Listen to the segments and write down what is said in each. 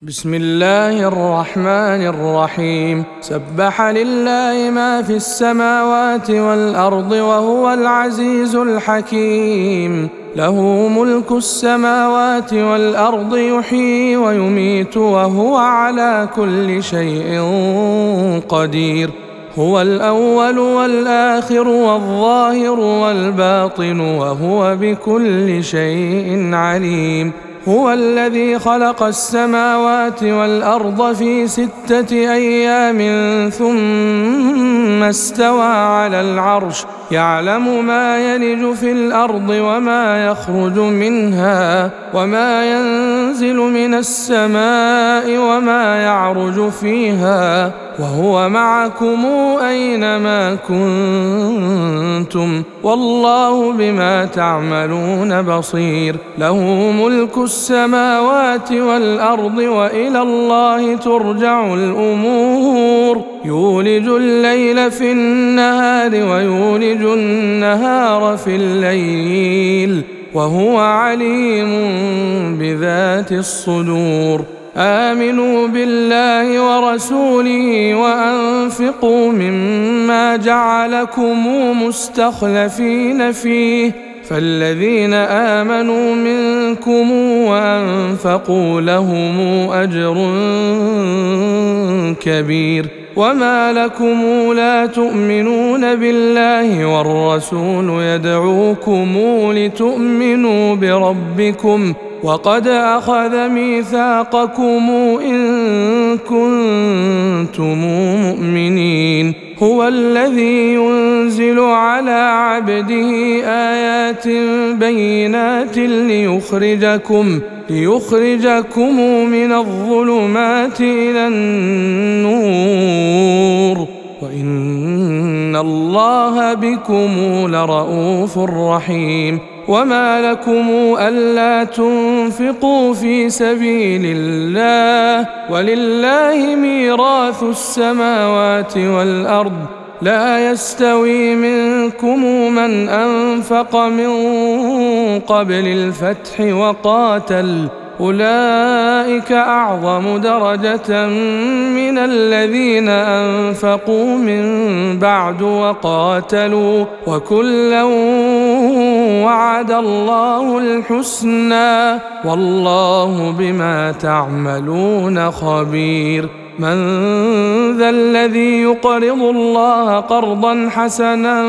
بسم الله الرحمن الرحيم. سبح لله ما في السماوات والأرض وهو العزيز الحكيم. له ملك السماوات والأرض، يحيي ويميت وهو على كل شيء قدير. هو الأول والآخر والظاهر والباطن وهو بكل شيء عليم. هو الذي خلق السماوات والأرض في 6 أيام ثم استوى على العرش، يعلم ما يلج في الأرض وما يخرج منها وما ينزل من السماء وما يعرج فيها، وهو معكم أينما كنتم، والله بما تعملون بصير. له ملك السماوات والأرض وإلى الله ترجع الأمور. يولج الليل في النهار ويولج النهار في الليل، وهو عليم بذات الصدور. آمنوا بالله ورسوله وأنفقوا مما جعلكم مستخلفين فيه، فالذين آمنوا منكم وأنفقوا لهم أجر كبير. وما لكم لا تؤمنون بالله والرسول يدعوكم لتؤمنوا بربكم وقد أخذ ميثاقكم إن كنتم مؤمنين. هو الذي ينزل على عبده آيات بينات ليخرجكم من الظلمات إلى النور، وإن الله بكم لرءوف رحيم. وما لكم ألا تنفقوا في سبيل الله ولله ميراث السماوات والأرض، لا يستوي منكم من أنفق من قبل الفتح وقاتل، أولئك أعظم درجة من الذين أنفقوا من بعد وقاتلوا، وكلا وعد الله الحسنى، والله بما تعملون خبير. من ذا الذي يقرض الله قرضا حسنا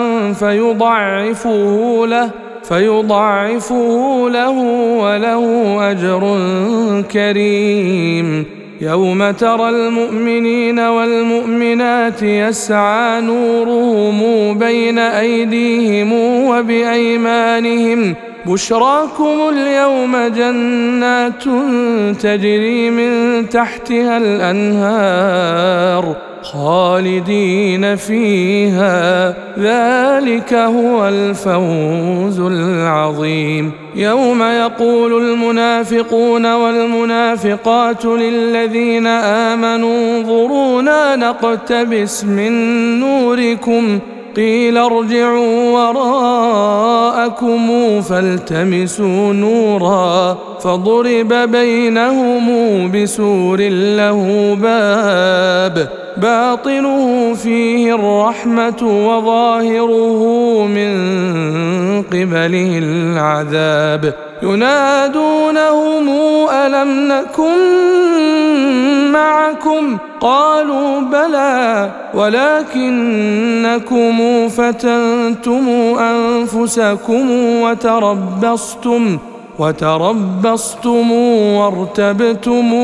فيضاعفه له وله أجر كريم. يوم ترى المؤمنين والمؤمنات يسعى نورهم بين أيديهم وبأيمانهم، بشراكم اليوم جنات تجري من تحتها الأنهار خالدين فيها، ذلك هو الفوز العظيم. يوم يقول المنافقون والمنافقات للذين آمنوا انظرونا نقتبس من نوركم، قيل ارجعوا وراءكم فالتمسوا نورا، فضرب بينهم بسور له باب باطنه فيه الرحمة وظاهره من قبله العذاب. ينادونهم ألم نكن معكم؟ قالوا بلى ولكنكم فتنتم أنفسكم وتربصتم وارتبتم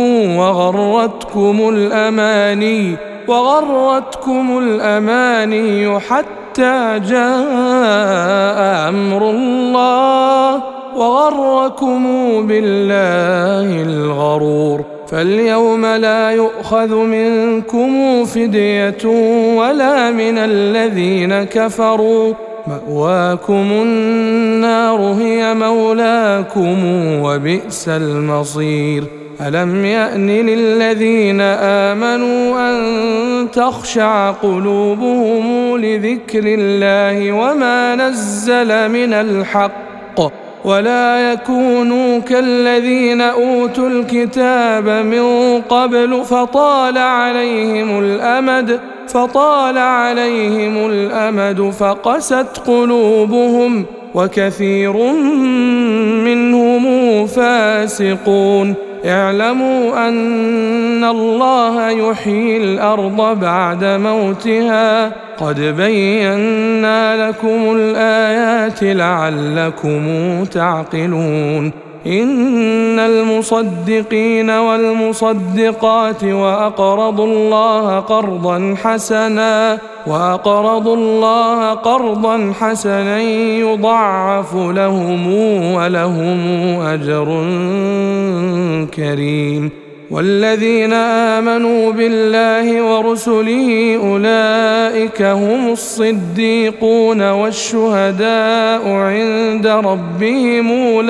وغرتكم الأماني حتى جاء أمر الله وغركم بالله الغرور. فاليوم لا يؤخذ منكم فدية ولا من الذين كفروا، مأواكم النار هي مولاكم وبئس المصير. ألم يأن للذين آمنوا أن تخشع قلوبهم لذكر الله وما نزل من الحق ولا يكونوا كالذين أوتوا الكتاب من قبل فطال عليهم الأمد فقست قلوبهم وكثير منهم فاسقون. اعلموا أن الله يحيي الأرض بعد موتها قد بينا لكم الآيات لعلكم تعقلون. إن المصدقين والمصدقات وأقرضوا الله قرضا حسنا يضاعف لهم ولهم أجر كريم. والذين آمنوا بالله ورسله أولئك هم الصديقون والشهداء عند ربهم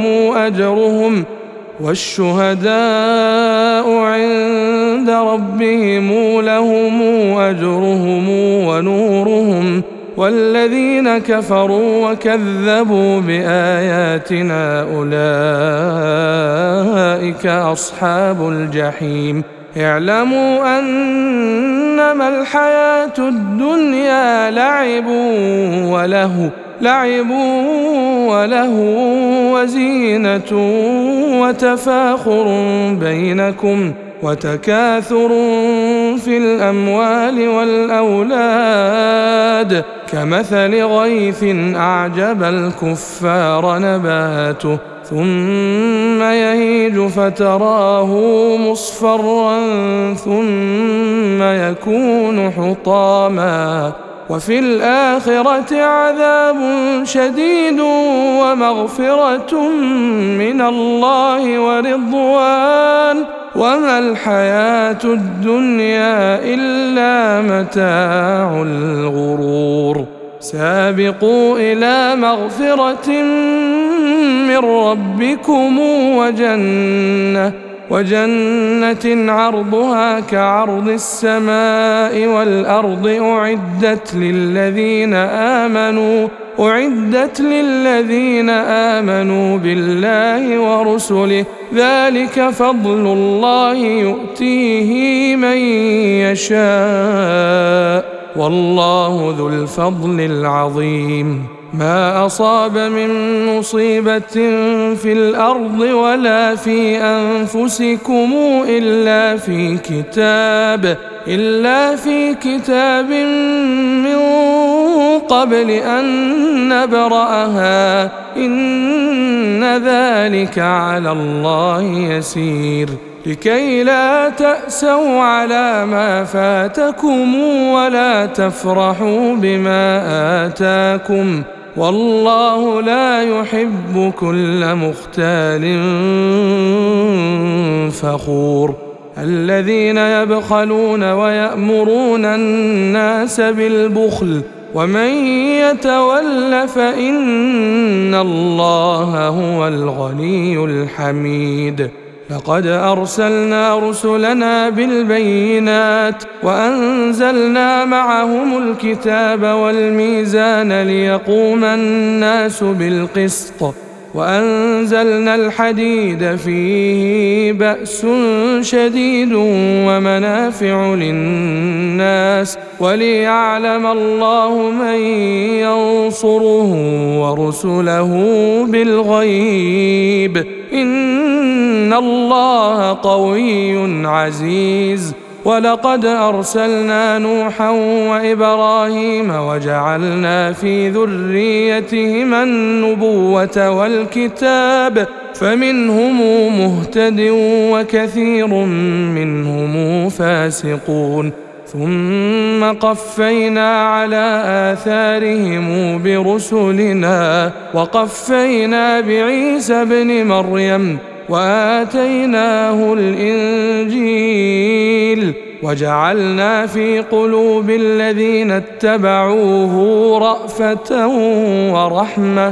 لهم أجرهم ونورهم. والذين كفروا وكذبوا بآياتنا أولئك أصحاب الجحيم. اعلموا أنما الحياة الدنيا لعب وله وزينة وتفاخر بينكم وتكاثر في الأموال والأولاد كمثل غيث أعجب الكفار نباته ثم يهيج فتراه مصفرا ثم يكون حطاما وفي الآخرة عذاب شديد ومغفرة من الله ورضوان وما الحياة الدنيا إلا متاع الغرور. سابقوا إلى مغفرة من ربكم وجنة عرضها كعرض السماء والأرض أعدت للذين آمنوا بالله ورسله ذلك فضل الله يؤتيه من يشاء والله ذو الفضل العظيم. ما أصاب من مصيبة في الأرض ولا في أنفسكم إلا في كتاب من قبل أن نبرأها إن ذلك على الله يسير. لكي لا تأسوا على ما فاتكم ولا تفرحوا بما آتاكم والله لا يحب كل مختال فخور. الذين يبخلون ويأمرون الناس بالبخل ومن يتول فإن الله هو الغني الحميد. لقد أرسلنا رسلنا بالبينات وأنزلنا معهم الكتاب والميزان ليقوم الناس بالقسط وأنزلنا الحديد فيه بأس شديد ومنافع للناس وليعلم الله من ينصره ورسله بالغيب إن الله قوي عزيز. ولقد أرسلنا نوحا وإبراهيم وجعلنا في ذريتهما النبوة والكتاب فمنهم مهتد وكثير منهم فاسقون. ثم قفينا على آثارهم برسلنا وقفينا بعيسى ابن مريم وآتيناه الإنجيل وجعلنا في قلوب الذين اتبعوه رأفة ورحمة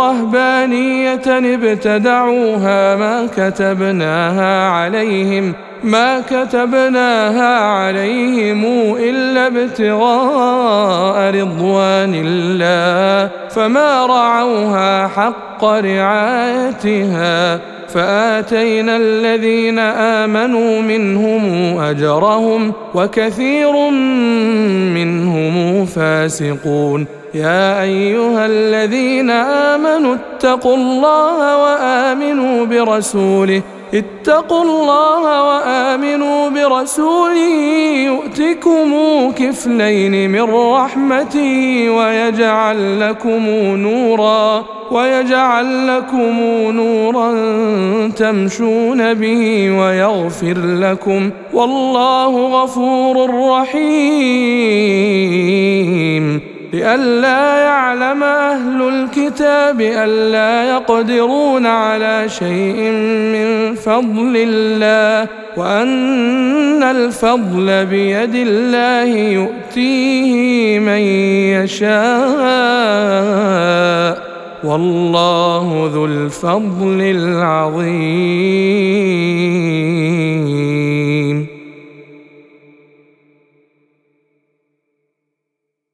ورهبانية ابتدعوها ما كتبناها عليهم ما كتبناها عليهم إلا ابتغاء رضوان الله فما رعوها حق رعايتها فآتينا الذين آمنوا منهم أجرهم وكثير منهم فاسقون. يا أيها الذين آمنوا اتقوا الله وآمنوا برسوله يؤتكم كفلين من رحمته ويجعل لكم نورا تمشون به ويغفر لكم والله غفور رحيم. لئلا يعلم أهل الكتاب ألا يقدرون على شيء من فضل الله وأن الفضل بيد الله يؤتيه من يشاء والله ذو الفضل العظيم.